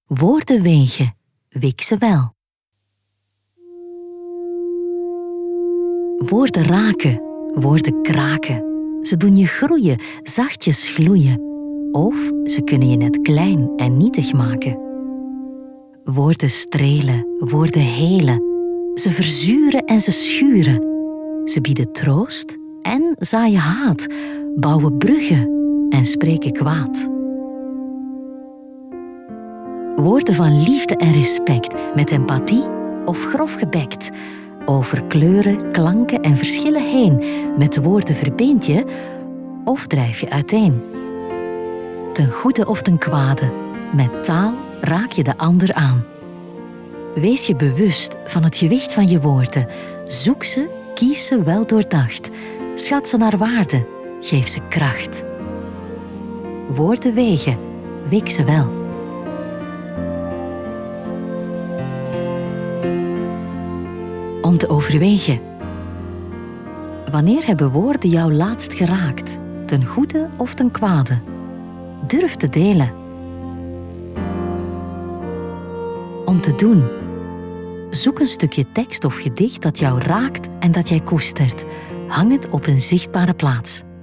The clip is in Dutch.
Woorden wegen, week ze wel. Woorden raken, woorden kraken. Ze doen je groeien, zachtjes gloeien. Of ze kunnen je net klein en nietig maken. Woorden strelen, woorden helen. Ze verzuren en ze schuren. Ze bieden troost en zaaien haat, bouwen bruggen en spreken kwaad. Woorden van liefde en respect, met empathie of grof gebekt. Over kleuren, klanken en verschillen heen. Met woorden verbind je of drijf je uiteen. Ten goede of ten kwade, met taal raak je de ander aan. Wees je bewust van het gewicht van je woorden. Zoek ze, kies ze wel doordacht. Schat ze naar waarde, geef ze kracht. Woorden wegen, week ze wel. Om te overwegen. Wanneer hebben woorden jou laatst geraakt? Ten goede of ten kwade? Durf te delen. Om te doen. Zoek een stukje tekst of gedicht dat jou raakt en dat jij koestert. Hang het op een zichtbare plaats.